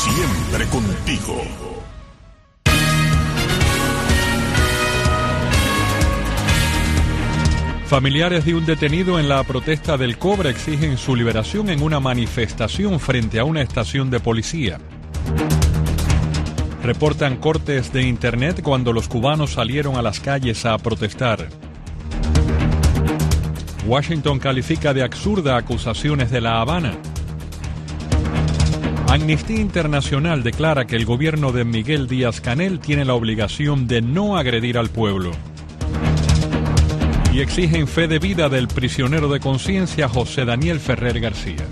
Siempre contigo. Familiares de un detenido en la protesta del Cobre exigen su liberación en una manifestación frente a una estación de policía. Reportan cortes de internet cuando los cubanos salieron a las calles a protestar. Washington califica de absurda acusaciones de La Habana. Amnistía Internacional declara que el gobierno de Miguel Díaz-Canel tiene la obligación de no agredir al pueblo. Y exigen fe de vida del prisionero de conciencia José Daniel Ferrer García.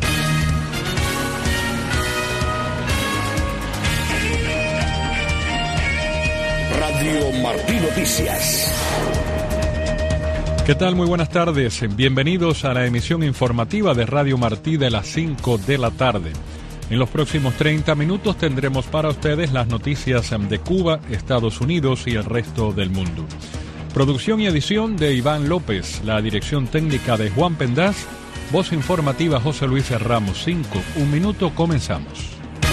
Radio Martí Noticias. ¿Qué tal? Muy buenas tardes. Bienvenidos a la emisión informativa de Radio Martí de las 5 de la tarde. En los próximos 30 minutos tendremos para ustedes las noticias de Cuba, Estados Unidos y el resto del mundo. Producción y edición de Iván López, la dirección técnica de Juan Pendaz, voz informativa José Luis Ramos. 1 minuto, comenzamos.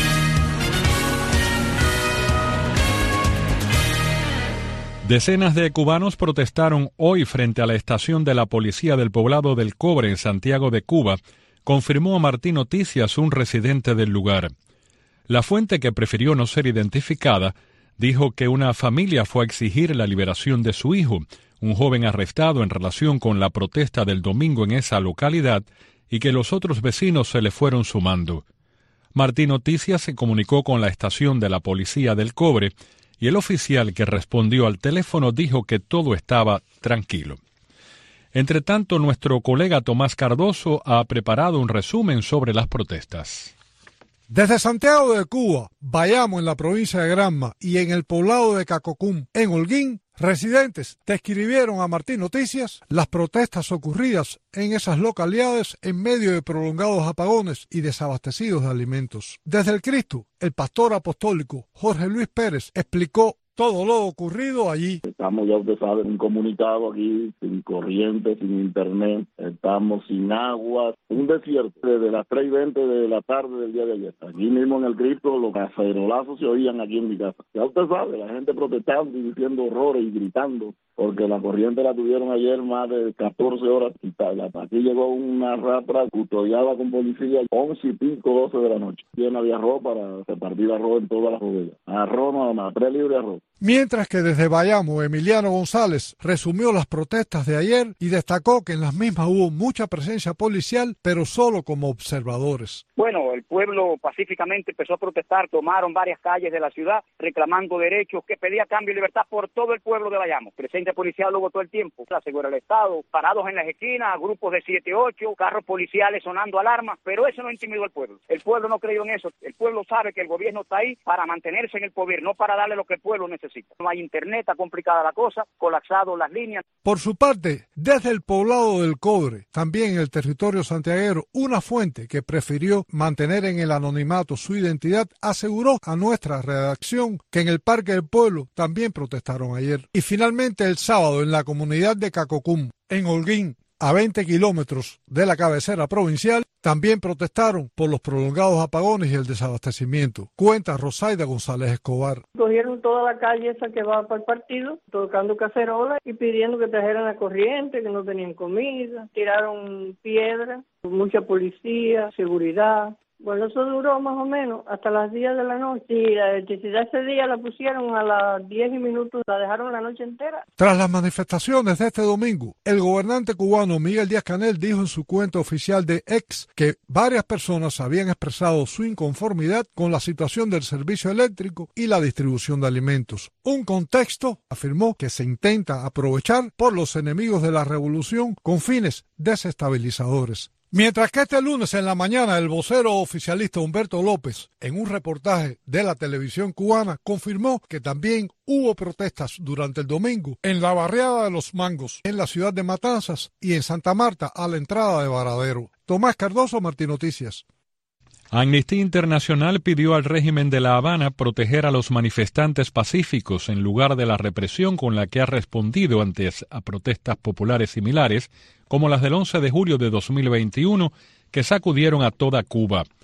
Decenas de cubanos protestaron hoy frente a la estación de la policía del poblado del Cobre en Santiago de Cuba, confirmó a Martí Noticias un residente del lugar. La fuente, que prefirió no ser identificada, dijo que una familia fue a exigir la liberación de su hijo, un joven arrestado en relación con la protesta del domingo en esa localidad, y que los otros vecinos se le fueron sumando. Martí Noticias se comunicó con la estación de la policía del Cobre, y el oficial que respondió al teléfono dijo que todo estaba tranquilo. Entre tanto, nuestro colega Tomás Cardoso ha preparado un resumen sobre las protestas. Desde Santiago de Cuba, Bayamo en la provincia de Granma y en el poblado de Cacocún, en Holguín, residentes describieron a Martí Noticias las protestas ocurridas en esas localidades en medio de prolongados apagones y desabastecidos de alimentos. Desde el Cristo, el pastor apostólico Jorge Luis Pérez explicó todo lo ocurrido allí. Estamos, ya usted sabe, incomunicados aquí, sin corriente, sin internet, estamos sin agua, un desierto desde las 3:20 de la tarde del día de ayer. Aquí mismo en el Cristo los cacerolazos se oían aquí en mi casa. Ya usted sabe, la gente protestando y diciendo horrores y gritando, porque la corriente la tuvieron ayer más de 14 horas quitada. Aquí llegó una rapra custodiada con policía 11 y pico, 12 de la noche. Llena de arroz para repartir arroz en todas las bodegas. Arroz nada más, 3 libras de arroz. Mientras que desde Bayamo, Emiliano González resumió las protestas de ayer y destacó que en las mismas hubo mucha presencia policial, pero solo como observadores. Bueno, el pueblo pacíficamente empezó a protestar, tomaron varias calles de la ciudad reclamando derechos, que pedía cambio y libertad por todo el pueblo de Bayamo. Presencia policial hubo todo el tiempo, la seguridad del Estado, parados en las esquinas, grupos de 7, 8, carros policiales sonando alarmas, pero eso no intimidó al pueblo. El pueblo no creyó en eso. El pueblo sabe que el gobierno está ahí para mantenerse en el poder, no para darle lo que el pueblo necesita. No hay internet, está complicada la cosa, colapsado las líneas. Por su parte, desde el poblado del Cobre, también en el territorio santiaguero, una fuente que prefirió mantener en el anonimato su identidad aseguró a nuestra redacción que en el Parque del Pueblo también protestaron ayer. Y finalmente el sábado en la comunidad de Cacocún, en Holguín, a 20 kilómetros de la cabecera provincial, también protestaron por los prolongados apagones y el desabastecimiento. Cuenta Rosaida González Escobar. Cogieron toda la calle esa que va para el partido, tocando cacerolas y pidiendo que trajeran la corriente, que no tenían comida, tiraron piedras, mucha policía, seguridad. Bueno, eso duró más o menos hasta las 10 de la noche y la electricidad ese día la pusieron a las 10 y minutos, la dejaron la noche entera. Tras las manifestaciones de este domingo, el gobernante cubano Miguel Díaz-Canel dijo en su cuenta oficial de X que varias personas habían expresado su inconformidad con la situación del servicio eléctrico y la distribución de alimentos. Un contexto, afirmó, que se intenta aprovechar por los enemigos de la revolución con fines desestabilizadores. Mientras que este lunes en la mañana el vocero oficialista Humberto López, en un reportaje de la televisión cubana, confirmó que también hubo protestas durante el domingo en la barriada de Los Mangos, en la ciudad de Matanzas y en Santa Marta a la entrada de Varadero. Tomás Cardoso, Martí Noticias. Amnistía Internacional pidió al régimen de La Habana proteger a los manifestantes pacíficos en lugar de la represión con la que ha respondido antes a protestas populares similares, como las del 11 de julio de 2021, que sacudieron a toda Cuba.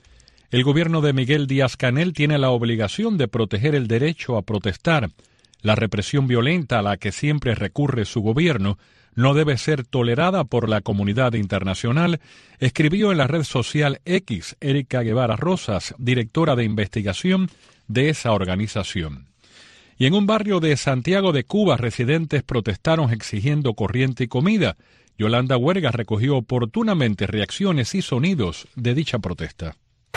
El gobierno de Miguel Díaz-Canel tiene la obligación de proteger el derecho a protestar. La represión violenta a la que siempre recurre su gobierno no debe ser tolerada por la comunidad internacional, escribió en la red social X Erika Guevara Rosas, directora de investigación de esa organización. Y en un barrio de Santiago de Cuba, residentes protestaron exigiendo corriente y comida. Yolanda Huerga recogió oportunamente reacciones y sonidos de dicha protesta.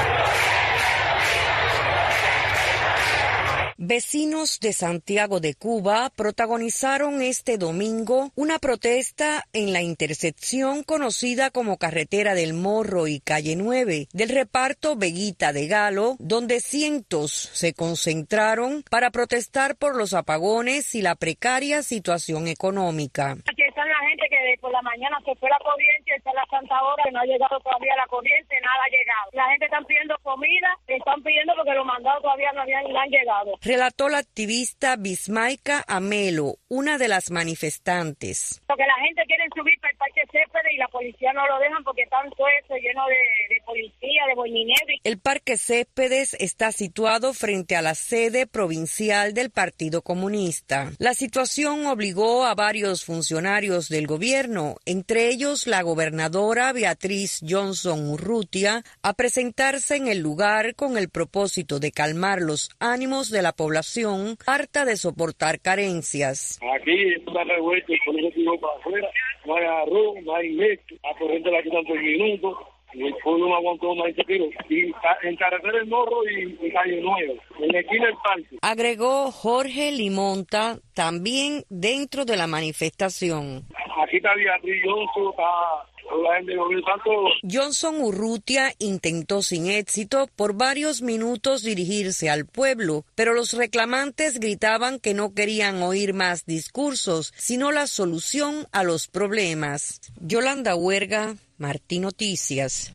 Vecinos de Santiago de Cuba protagonizaron este domingo una protesta en la intersección conocida como Carretera del Morro y Calle 9 del reparto Veguita de Galo, donde cientos se concentraron para protestar por los apagones y la precaria situación económica. Aquí está la gente que por la mañana se fue la corriente, está la santa hora, que no ha llegado todavía la corriente, nada ha llegado. La gente está pidiendo comida, están pidiendo porque los mandados todavía no han llegado. Relató la activista Bismaica Amelo, una de las manifestantes. Porque la gente quiere subir para el Parque Céspedes y la policía no lo dejan porque están todo eso lleno de policía, de boininero. El Parque Céspedes está situado frente a la sede provincial del Partido Comunista. La situación obligó a varios funcionarios del gobierno, entre ellos la gobernadora Beatriz Johnson Urrutia, a presentarse en el lugar con el propósito de calmar los ánimos de la población harta de soportar carencias. Aquí está revuelto, por eso tiró para afuera, no hay arroz, no hay leche, la corriente la quitan por minutos, el pueblo no aguantó más ese tiro. Y en Carretera del Morro y Calle 9, en la esquina del parque. Agregó Jorge Limonta, también dentro de la manifestación. Aquí está Beatriz Johnson, está la gente de tanto. Johnson Urrutia intentó sin éxito por varios minutos dirigirse al pueblo, pero los reclamantes gritaban que no querían oír más discursos, sino la solución a los problemas. Yolanda Huerga, Martí Noticias.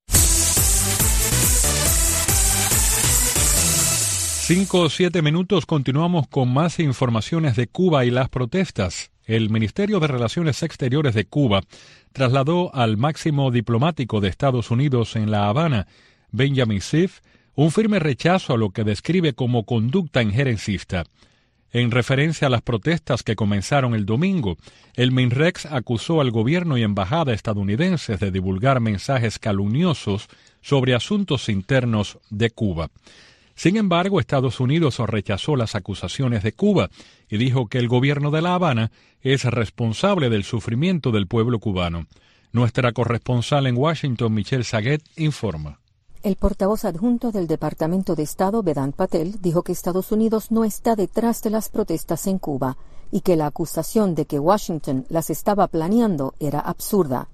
5 o 7 minutos, continuamos con más informaciones de Cuba y las protestas. El Ministerio de Relaciones Exteriores de Cuba trasladó al máximo diplomático de Estados Unidos en La Habana, Benjamin Sif, un firme rechazo a lo que describe como conducta injerencista. En referencia a las protestas que comenzaron el domingo, el MINREX acusó al gobierno y embajada estadounidenses de divulgar mensajes calumniosos sobre asuntos internos de Cuba. Sin embargo, Estados Unidos rechazó las acusaciones de Cuba y dijo que el gobierno de La Habana es responsable del sufrimiento del pueblo cubano. Nuestra corresponsal en Washington, Michelle Saguet, informa. El portavoz adjunto del Departamento de Estado, Vedant Patel, dijo que Estados Unidos no está detrás de las protestas en Cuba y que la acusación de que Washington las estaba planeando era absurda.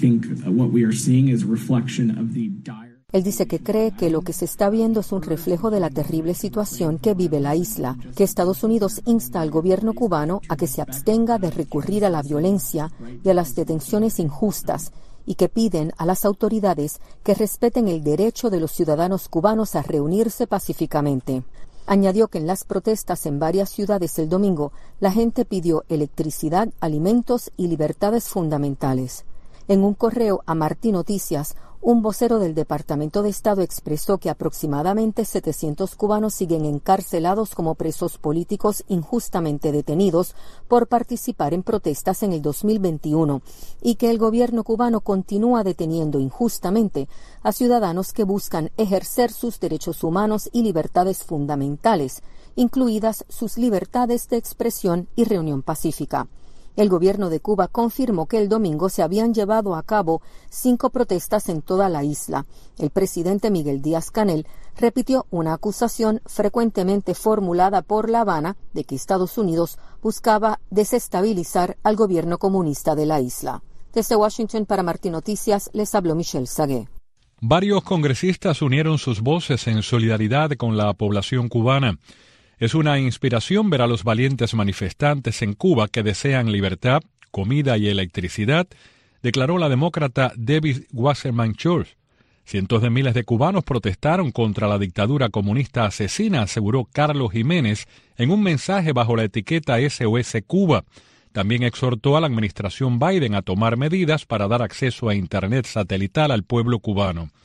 Él dice que cree que lo que se está viendo es un reflejo de la terrible situación que vive la isla, que Estados Unidos insta al gobierno cubano a que se abstenga de recurrir a la violencia y a las detenciones injustas, y que piden a las autoridades que respeten el derecho de los ciudadanos cubanos a reunirse pacíficamente. Añadió que en las protestas en varias ciudades el domingo, la gente pidió electricidad, alimentos y libertades fundamentales. En un correo a Martí Noticias, un vocero del Departamento de Estado expresó que aproximadamente 700 cubanos siguen encarcelados como presos políticos injustamente detenidos por participar en protestas en el 2021 y que el gobierno cubano continúa deteniendo injustamente a ciudadanos que buscan ejercer sus derechos humanos y libertades fundamentales, incluidas sus libertades de expresión y reunión pacífica. El gobierno de Cuba confirmó que el domingo se habían llevado a cabo 5 protestas en toda la isla. El presidente Miguel Díaz-Canel repitió una acusación frecuentemente formulada por La Habana de que Estados Unidos buscaba desestabilizar al gobierno comunista de la isla. Desde Washington para Martí Noticias les habló Michelle Saguet. Varios congresistas unieron sus voces en solidaridad con la población cubana. Es una inspiración ver a los valientes manifestantes en Cuba que desean libertad, comida y electricidad, declaró la demócrata Debbie Wasserman Schultz. Cientos de miles de cubanos protestaron contra la dictadura comunista asesina, aseguró Carlos Jiménez en un mensaje bajo la etiqueta SOS Cuba. También exhortó a la administración Biden a tomar medidas para dar acceso a Internet satelital al pueblo cubano.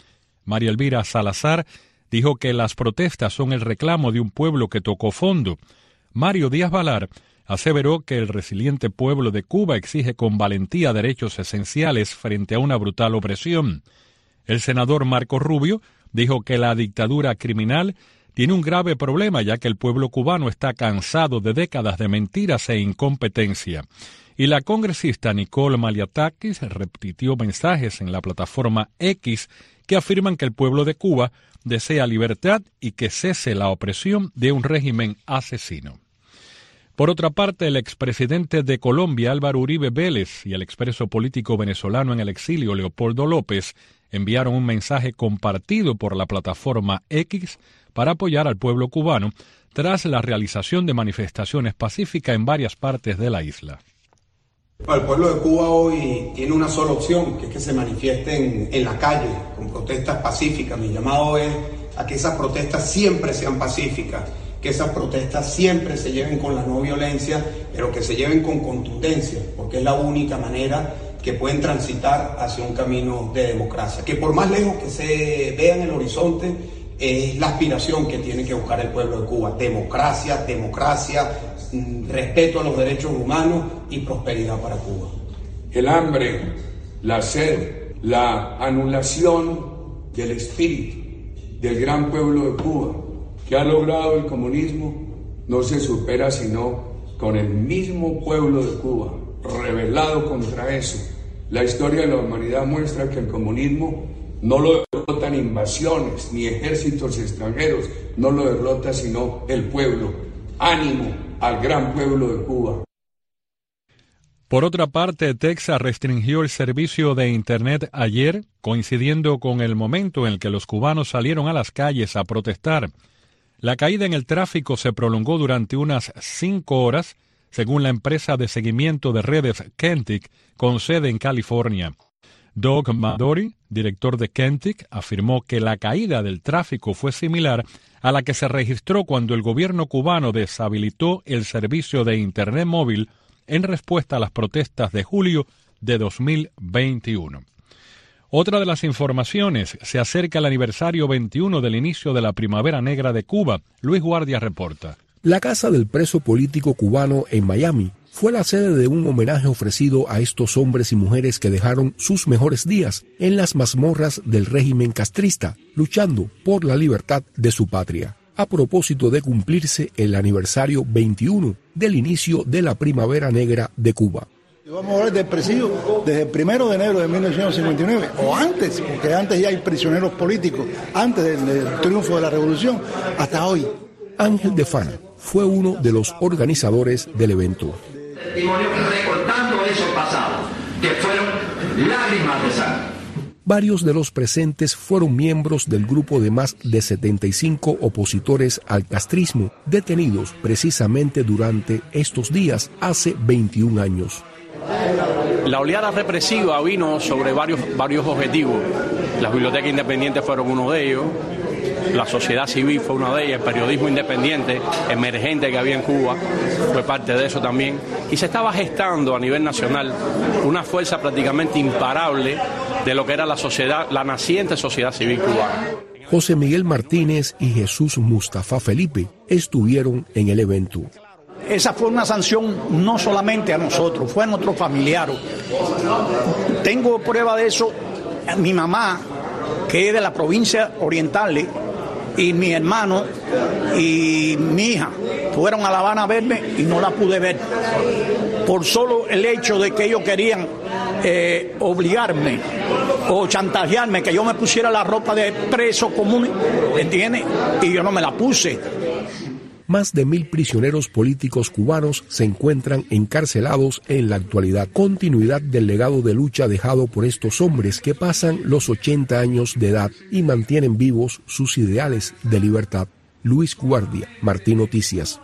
María Elvira Salazar, dijo que las protestas son el reclamo de un pueblo que tocó fondo. Mario Díaz Balar aseveró que el resiliente pueblo de Cuba exige con valentía derechos esenciales frente a una brutal opresión. El senador Marco Rubio dijo que la dictadura criminal tiene un grave problema, ya que el pueblo cubano está cansado de décadas de mentiras e incompetencia. Y la congresista Nicole Maliatakis repitió mensajes en la plataforma X que afirman que el pueblo de Cuba desea libertad y que cese la opresión de un régimen asesino. Por otra parte, el expresidente de Colombia, Álvaro Uribe Vélez, y el expreso político venezolano en el exilio, Leopoldo López, enviaron un mensaje compartido por la plataforma X para apoyar al pueblo cubano tras la realización de manifestaciones pacíficas en varias partes de la isla. El pueblo de Cuba hoy tiene una sola opción, que es que se manifiesten en la calle con protestas pacíficas. Mi llamado es a que esas protestas siempre sean pacíficas, que esas protestas siempre se lleven con la no violencia, pero que se lleven con contundencia, porque es la única manera que pueden transitar hacia un camino de democracia. Que por más lejos que se vea en el horizonte, es la aspiración que tiene que buscar el pueblo de Cuba. Democracia, respeto a los derechos humanos y prosperidad para Cuba. El hambre, la sed, la anulación del espíritu del gran pueblo de Cuba que ha logrado el comunismo no se supera sino con el mismo pueblo de Cuba rebelado contra eso. La historia de la humanidad muestra que el comunismo no lo derrotan invasiones ni ejércitos extranjeros, no lo derrota sino el pueblo. Ánimo al gran pueblo de Cuba. Por otra parte, Texas restringió el servicio de Internet ayer, coincidiendo con el momento en el que los cubanos salieron a las calles a protestar. La caída en el tráfico se prolongó durante unas 5 horas, según la empresa de seguimiento de redes Kentic, con sede en California. Doug Madori, director de Kentic, afirmó que la caída del tráfico fue similar a la que se registró cuando el gobierno cubano deshabilitó el servicio de Internet móvil en respuesta a las protestas de julio de 2021. Otra de las informaciones, se acerca el aniversario 21 del inicio de la Primavera Negra de Cuba. Luis Guardia reporta. La casa del preso político cubano en Miami fue la sede de un homenaje ofrecido a estos hombres y mujeres que dejaron sus mejores días en las mazmorras del régimen castrista, luchando por la libertad de su patria, a propósito de cumplirse el aniversario 21 del inicio de la Primavera Negra de Cuba. Vamos a hablar del presidio desde el 1 de enero de 1959, o antes, porque antes ya hay prisioneros políticos, antes del triunfo de la revolución, hasta hoy. Ángel de Fana fue uno de los organizadores del evento. Testimonio recordando esos pasados, que fueron lágrimas de sangre. Varios de los presentes fueron miembros del grupo de más de 75 opositores al castrismo, detenidos precisamente durante estos días hace 21 años. La oleada represiva vino sobre varios objetivos. Las bibliotecas independientes fueron uno de ellos, la sociedad civil fue una de ellas, el periodismo independiente emergente que había en Cuba fue parte de eso también, y se estaba gestando a nivel nacional una fuerza prácticamente imparable de lo que era la sociedad, la naciente sociedad civil cubana. José Miguel Martínez y Jesús Mustafa Felipe estuvieron en el evento. Esa fue una sanción no solamente a nosotros, fue a nuestros familiares. Tengo prueba de eso, mi mamá, que es de la provincia oriental, y mi hermano y mi hija fueron a La Habana a verme y no la pude ver. Por solo el hecho de que ellos querían obligarme o chantajearme que yo me pusiera la ropa de preso común, ¿entiendes? Y yo no me la puse. Más de 1,000 prisioneros políticos cubanos se encuentran encarcelados en la actualidad, continuidad del legado de lucha dejado por estos hombres que pasan los 80 años de edad y mantienen vivos sus ideales de libertad. Luis Guardia, Martín Noticias.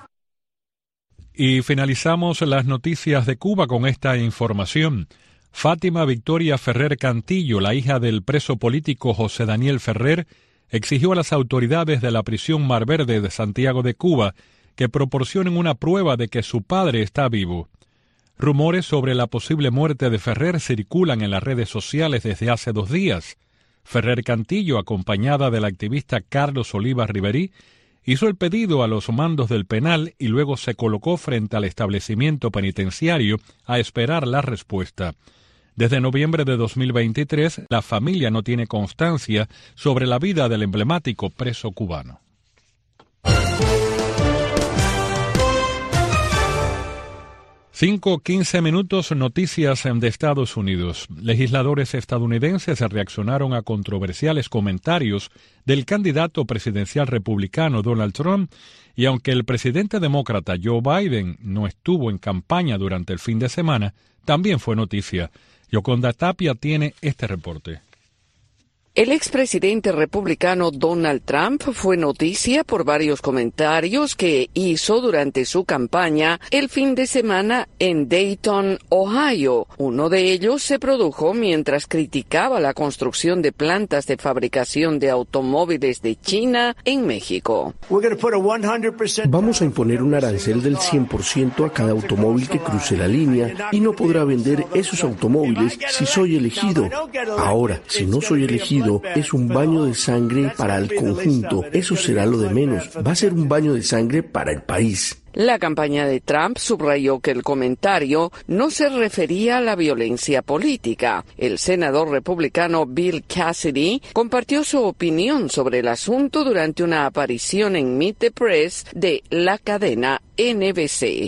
Y finalizamos las noticias de Cuba con esta información. Fátima Victoria Ferrer Cantillo, la hija del preso político José Daniel Ferrer, exigió a las autoridades de la prisión Mar Verde de Santiago de Cuba que proporcionen una prueba de que su padre está vivo. Rumores sobre la posible muerte de Ferrer circulan en las redes sociales desde hace 2 días. Ferrer Cantillo, acompañada del activista Carlos Oliva Riverí, hizo el pedido a los mandos del penal y luego se colocó frente al establecimiento penitenciario a esperar la respuesta. Desde noviembre de 2023, la familia no tiene constancia sobre la vida del emblemático preso cubano. 5:15 minutos, noticias de Estados Unidos. Legisladores estadounidenses reaccionaron a controversiales comentarios del candidato presidencial republicano Donald Trump, y aunque el presidente demócrata Joe Biden no estuvo en campaña durante el fin de semana, también fue noticia. Yoconda Tapia tiene este reporte. El expresidente republicano Donald Trump fue noticia por varios comentarios que hizo durante su campaña el fin de semana en Dayton, Ohio. Uno de ellos se produjo mientras criticaba la construcción de plantas de fabricación de automóviles de China en México. Vamos a imponer un arancel del 100% a cada automóvil que cruce la línea y no podrá vender esos automóviles si soy elegido. Ahora, si no soy elegido, es un baño de sangre para el conjunto. Eso será lo de menos. Va a ser un baño de sangre para el país. La campaña de Trump subrayó que el comentario no se refería a la violencia política. El senador republicano Bill Cassidy compartió su opinión sobre el asunto durante una aparición en Meet the Press de la cadena NBC.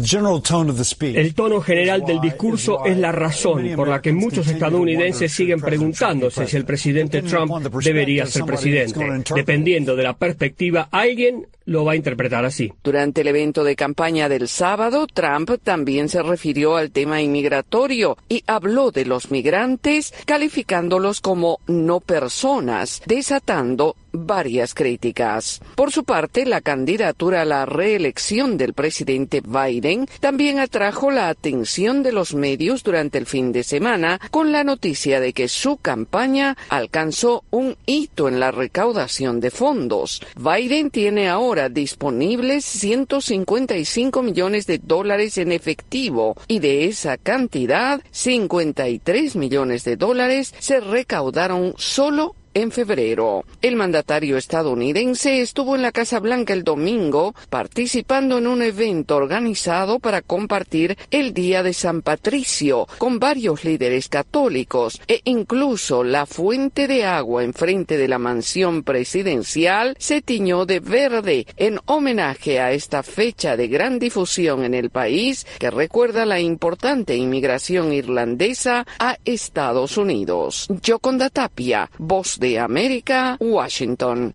El tono general del discurso es la razón por la que muchos estadounidenses siguen preguntándose si el presidente Trump debería ser presidente. Dependiendo de la perspectiva, alguien lo va a interpretar así. Durante el evento de campaña del sábado, Trump también se refirió al tema inmigratorio y habló de los migrantes, calificándolos como no personas, desatando varias críticas. Por su parte, la candidatura a la reelección del presidente Biden también atrajo la atención de los medios durante el fin de semana con la noticia de que su campaña alcanzó un hito en la recaudación de fondos. Biden tiene ahora disponibles $155 millones en efectivo y de esa cantidad, $53 millones se recaudaron solo en febrero. El mandatario estadounidense estuvo en la Casa Blanca el domingo participando en un evento organizado para compartir el Día de San Patricio con varios líderes católicos e incluso la fuente de agua enfrente de la mansión presidencial se tiñó de verde en homenaje a esta fecha de gran difusión en el país que recuerda la importante inmigración irlandesa a Estados Unidos. Yoconda Tapia, Voz de América, Washington.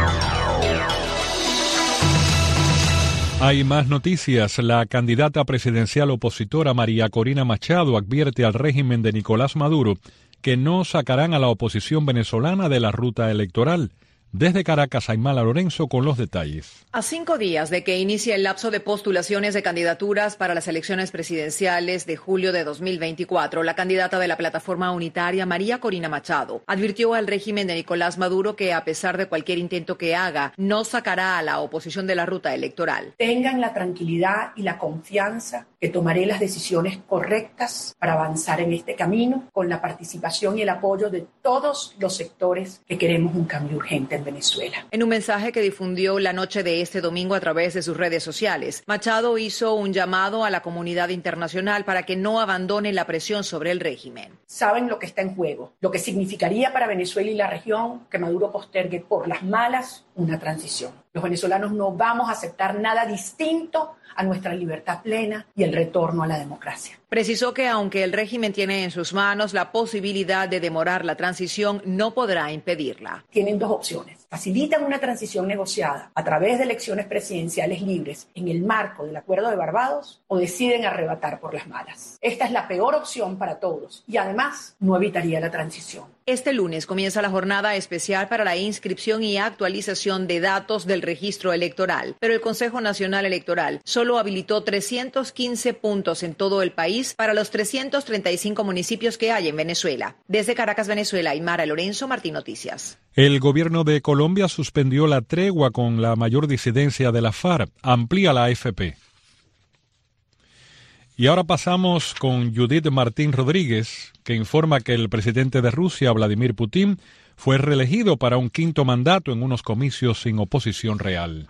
Hay más noticias. La candidata presidencial opositora María Corina Machado advierte al régimen de Nicolás Maduro que no sacarán a la oposición venezolana de la ruta electoral. Desde Caracas, Aymala Lorenzo con los detalles. A 5 días de que inicie el lapso de postulaciones de candidaturas para las elecciones presidenciales de julio de 2024, la candidata de la plataforma unitaria, María Corina Machado, advirtió al régimen de Nicolás Maduro que, a pesar de cualquier intento que haga, no sacará a la oposición de la ruta electoral. Tengan la tranquilidad y la confianza que tomaré las decisiones correctas para avanzar en este camino con la participación y el apoyo de todos los sectores que queremos un cambio urgente en Venezuela. En un mensaje que difundió la noche de este domingo a través de sus redes sociales, Machado hizo un llamado a la comunidad internacional para que no abandone la presión sobre el régimen. Saben lo que está en juego, lo que significaría para Venezuela y la región que Maduro postergue por las malas una transición. Los venezolanos no vamos a aceptar nada distinto a nuestra libertad plena y el retorno a la democracia. Precisó que aunque el régimen tiene en sus manos la posibilidad de demorar la transición, no podrá impedirla. Tienen 2 opciones. Facilitan una transición negociada a través de elecciones presidenciales libres en el marco del Acuerdo de Barbados o deciden arrebatar por las malas. Esta es la peor opción para todos y además no evitaría la transición. Este lunes comienza la jornada especial para la inscripción y actualización de datos del registro electoral, pero el Consejo Nacional Electoral solo habilitó 315 puntos en todo el país para los 335 municipios que hay en Venezuela. Desde Caracas, Venezuela, Aymara Lorenzo, Martín Noticias. El gobierno de Colombia suspendió la tregua con la mayor disidencia de la FARC, amplía la AFP. Y ahora pasamos con Judith Martín Rodríguez, que informa que el presidente de Rusia, Vladimir Putin, fue reelegido para un quinto mandato en unos comicios sin oposición real.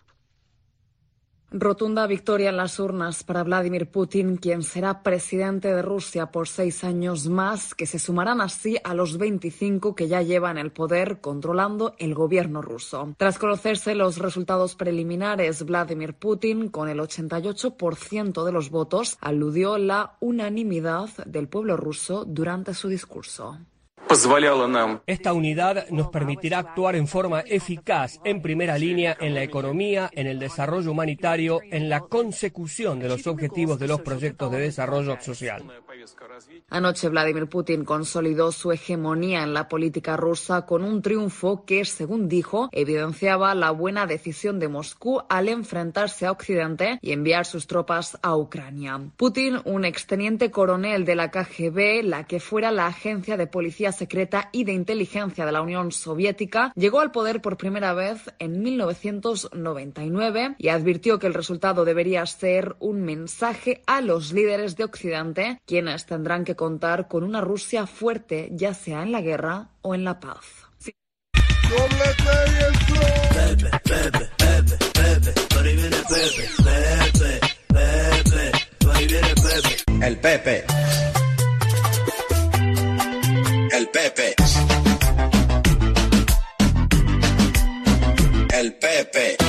Rotunda victoria en las urnas para Vladimir Putin, quien será presidente de Rusia por 6 años más, que se sumarán así a los 25 que ya llevan el poder controlando el gobierno ruso. Tras conocerse los resultados preliminares, Vladimir Putin, con el 88% de los votos, aludió la unanimidad del pueblo ruso durante su discurso. Esta unidad nos permitirá actuar en forma eficaz en primera línea en la economía, en el desarrollo humanitario, en la consecución de los objetivos de los proyectos de desarrollo social. Anoche Vladimir Putin consolidó su hegemonía en la política rusa con un triunfo que, según dijo, evidenciaba la buena decisión de Moscú al enfrentarse a Occidente y enviar sus tropas a Ucrania. Putin, un exteniente coronel de la KGB, la que fuera la agencia de policía secreta y de inteligencia de la Unión Soviética, llegó al poder por primera vez en 1999 y advirtió que el resultado debería ser un mensaje a los líderes de Occidente, quienes tendrán que contar con una Rusia fuerte, ya sea en la guerra o en la paz. Sí. El Pepe. El Pepe. El Pepe.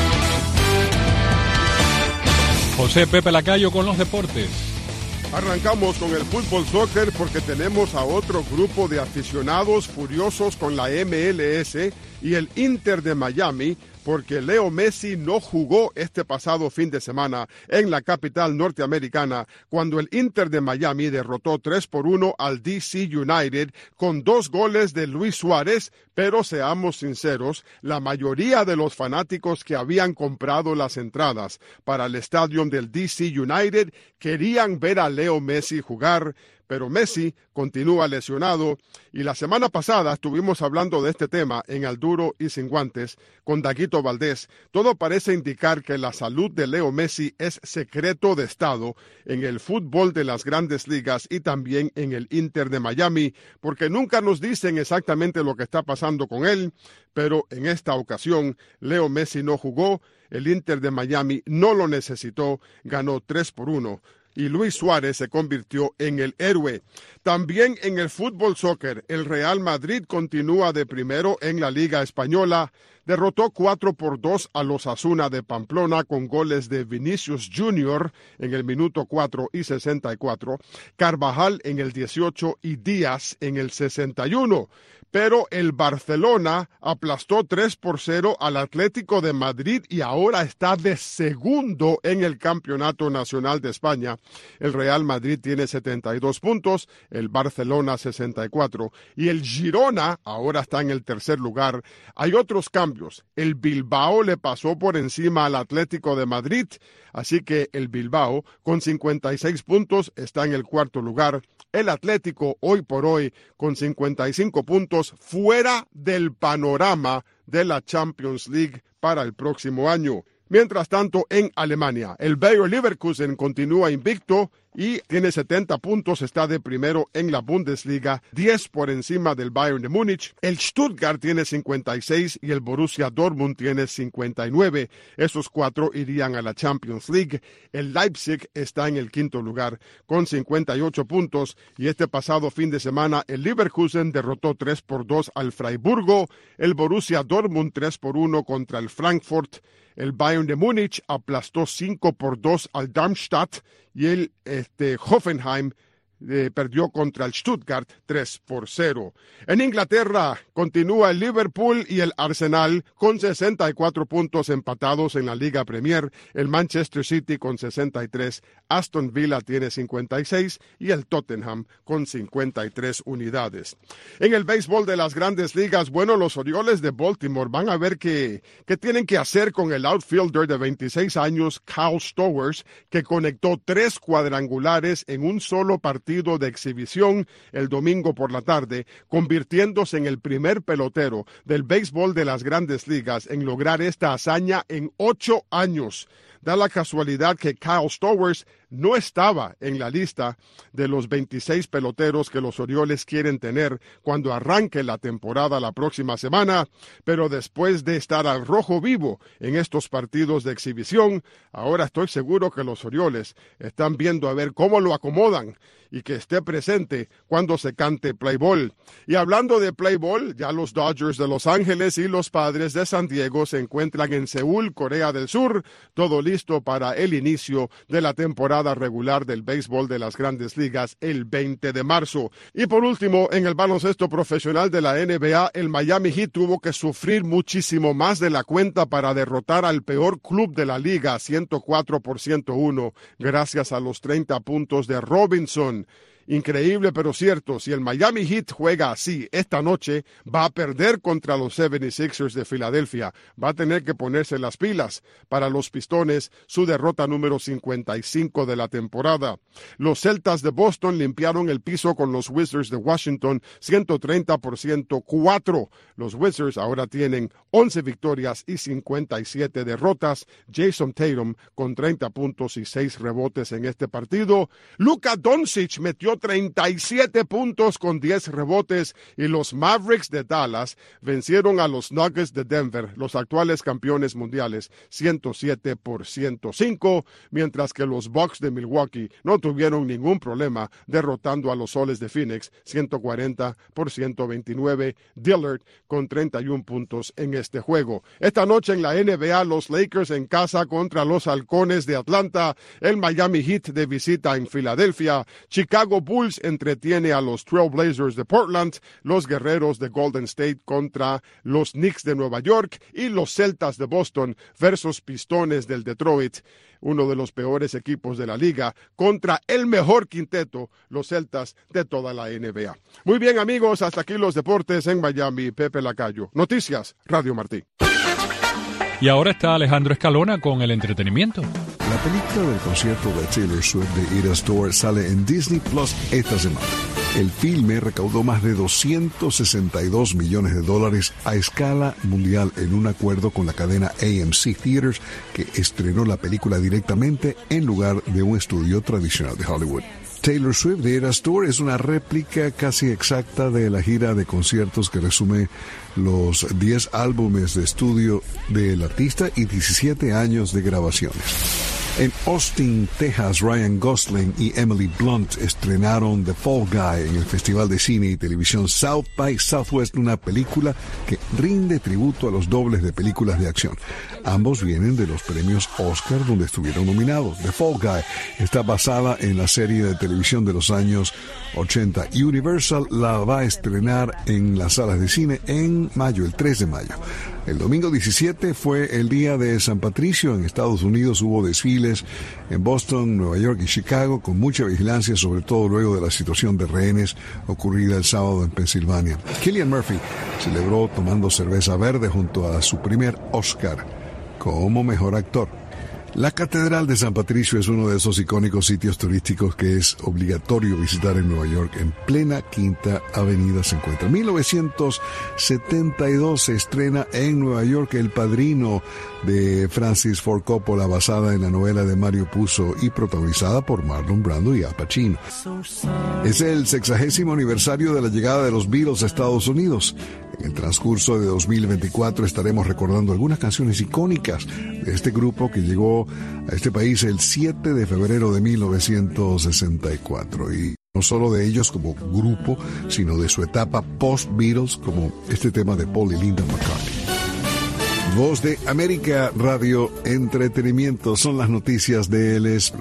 José Pepe Lacayo con los deportes. Arrancamos con el fútbol soccer porque tenemos a otro grupo de aficionados furiosos con la MLS y el Inter de Miami, porque Leo Messi no jugó este pasado fin de semana en la capital norteamericana cuando el Inter de Miami derrotó 3-1 al DC United con 2 goles de Luis Suárez, pero seamos sinceros, la mayoría de los fanáticos que habían comprado las entradas para el estadio del DC United querían ver a Leo Messi jugar, pero Messi continúa lesionado y la semana pasada estuvimos hablando de este tema en Al Duro y Sin Guantes con Daguito Valdés. Todo parece indicar que la salud de Leo Messi es secreto de Estado en el fútbol de las grandes ligas y también en el Inter de Miami, porque nunca nos dicen exactamente lo que está pasando con él, pero en esta ocasión Leo Messi no jugó, el Inter de Miami no lo necesitó, ganó 3-1. Y Luis Suárez se convirtió en el héroe. También en el fútbol soccer, el Real Madrid continúa de primero en la Liga Española. Derrotó 4-2 a los Osasuna de Pamplona con goles de Vinicius Jr. en el minuto 4 y 64, Carvajal en el 18 y Díaz en el 61. Pero el Barcelona aplastó 3-0 al Atlético de Madrid y ahora está de segundo en el Campeonato Nacional de España. El Real Madrid tiene 72 puntos, el Barcelona 64 y el Girona ahora está en el tercer lugar. Hay otros cambios. El Bilbao le pasó por encima al Atlético de Madrid, así que el Bilbao con 56 puntos está en el cuarto lugar. El Atlético hoy por hoy con 55 puntos fuera del panorama de la Champions League para el próximo año. Mientras tanto, en Alemania, el Bayer Leverkusen continúa invicto y tiene 70 puntos, está de primero en la Bundesliga, 10 por encima del Bayern de Múnich. El Stuttgart tiene 56 y el Borussia Dortmund tiene 59. Esos 4 irían a la Champions League. El Leipzig está en el quinto lugar con 58 puntos y este pasado fin de semana el Leverkusen derrotó 3-2 al Freiburgo, el Borussia Dortmund 3-1 contra el Frankfurt. El Bayern de Múnich aplastó 5-2 al Darmstadt y el Hoffenheim perdió contra el Stuttgart 3-0. En Inglaterra continúa el Liverpool y el Arsenal con 64 puntos empatados en la Liga Premier, el Manchester City con 63, Aston Villa tiene 56 y el Tottenham con 53 unidades. En el béisbol de las grandes ligas, bueno, los Orioles de Baltimore van a ver qué tienen que hacer con el outfielder de 26 años, Kyle Stowers, que conectó 3 cuadrangulares en un solo partido de exhibición el domingo por la tarde, convirtiéndose en el primer pelotero del béisbol de las grandes ligas en lograr esta hazaña en 8 años. Da la casualidad que Kyle Stowers no estaba en la lista de los 26 peloteros que los Orioles quieren tener cuando arranque la temporada la próxima semana, pero después de estar al rojo vivo en estos partidos de exhibición, ahora estoy seguro que los Orioles están viendo a ver cómo lo acomodan y que esté presente cuando se cante play ball. Y hablando de play ball, ya los Dodgers de Los Ángeles y los Padres de San Diego se encuentran en Seúl, Corea del Sur, todo listo para el inicio de la temporada regular del béisbol de las Grandes Ligas el 20 de marzo. Y por último, en el baloncesto profesional de la NBA, el Miami Heat tuvo que sufrir muchísimo más de la cuenta para derrotar al peor club de la liga, 104-101, gracias a los 30 puntos de Robinson. Increíble pero cierto, si el Miami Heat juega así esta noche, va a perder contra los 76ers de Filadelfia. Va a tener que ponerse las pilas para los Pistones, su derrota número 55 de la temporada. Los Celtas de Boston limpiaron el piso con los Wizards de Washington, 130-104. Los Wizards ahora tienen 11 victorias y 57 derrotas. Jason Tatum con 30 puntos y 6 rebotes en este partido. Luka Doncic metió 37 puntos con 10 rebotes y los Mavericks de Dallas vencieron a los Nuggets de Denver, los actuales campeones mundiales, 107-105, mientras que los Bucks de Milwaukee no tuvieron ningún problema derrotando a los Soles de Phoenix, 140-129, Dillard con 31 puntos en este juego. Esta noche en la NBA, los Lakers en casa contra los Halcones de Atlanta, el Miami Heat de visita en Filadelfia, Chicago Bulls entretiene a los Trail Blazers de Portland, los Guerreros de Golden State contra los Knicks de Nueva York y los Celtas de Boston versus Pistones del Detroit, uno de los peores equipos de la liga, contra el mejor quinteto, los Celtas de toda la NBA. Muy bien, amigos, hasta aquí los deportes en Miami. Pepe Lacayo. Noticias, Radio Martí. Y ahora está Alejandro Escalona con el entretenimiento. La película del concierto de Taylor Swift de Eras Tour sale en Disney Plus esta semana. El filme recaudó más de $262 millones a escala mundial en un acuerdo con la cadena AMC Theaters, que estrenó la película directamente en lugar de un estudio tradicional de Hollywood. Taylor Swift de Eras Tour es una réplica casi exacta de la gira de conciertos que resume los 10 álbumes de estudio del artista y 17 años de grabaciones. En Austin, Texas, Ryan Gosling y Emily Blunt estrenaron The Fall Guy en el Festival de Cine y Televisión South by Southwest, una película que rinde tributo a los dobles de películas de acción. Ambos vienen de los premios Oscar donde estuvieron nominados. The Fall Guy está basada en la serie de televisión de los años 80. Universal la va a estrenar en las salas de cine en mayo, el 3 de mayo. El domingo 17 fue el día de San Patricio. En Estados Unidos hubo desfiles en Boston, Nueva York y Chicago con mucha vigilancia, sobre todo luego de la situación de rehenes ocurrida el sábado en Pensilvania. Cillian Murphy celebró tomando cerveza verde junto a su primer Oscar como mejor actor. La Catedral de San Patricio es uno de esos icónicos sitios turísticos que es obligatorio visitar en Nueva York. En plena Quinta Avenida se encuentra. En 1972 se estrena en Nueva York El Padrino de Francis Ford Coppola, basada en la novela de Mario Puzo y protagonizada por Marlon Brando y Al Pacino. Es el 60º aniversario de la llegada de los Beatles a Estados Unidos. En el transcurso de 2024 estaremos recordando algunas canciones icónicas de este grupo que llegó a este país el 7 de febrero de 1964. Y no solo de ellos como grupo, sino de su etapa post-Beatles, como este tema de Paul y Linda McCartney. Voz de América Radio Entretenimiento son las noticias del Expreso.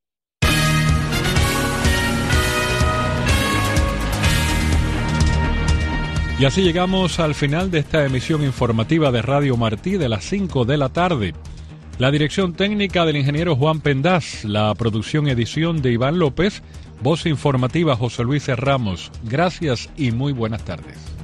Y así llegamos al final de esta emisión informativa de Radio Martí de las 5 de la tarde. La dirección técnica del ingeniero Juan Pendaz, la producción y edición de Iván López, voz informativa José Luis Ramos. Gracias y muy buenas tardes.